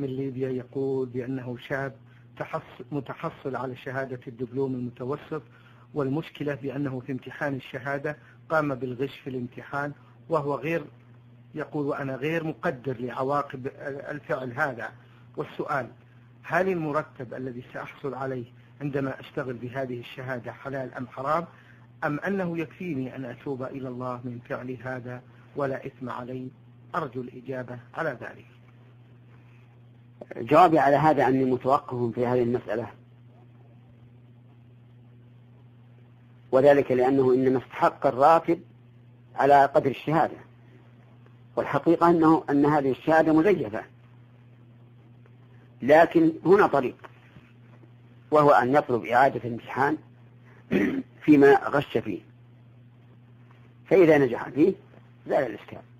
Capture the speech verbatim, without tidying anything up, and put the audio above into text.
من ليبيا يقول بأنه شاب متحصل على شهادة الدبلوم المتوسط، والمشكلة بأنه في امتحان الشهادة قام بالغش في الامتحان، وهو غير يقول وأنا غير مقدر لعواقب الفعل هذا. والسؤال: هل المرتب الذي سأحصل عليه عندما أشتغل بهذه الشهادة حلال أم حرام، أم أنه يكفيني أن أتوب إلى الله من فعل هذا ولا إثم علي؟ أرجو الإجابة على ذلك. جوابي على هذا أني متوقف في هذه المسألة، وذلك لأنه إنما استحق الراتب على قدر الشهادة، والحقيقة أنه أن هذه الشهادة مزيفة. لكن هنا طريق، وهو أن يطلب إعادة الامتحان فيما غش فيه، فإذا نجح فيه زال الإشكال.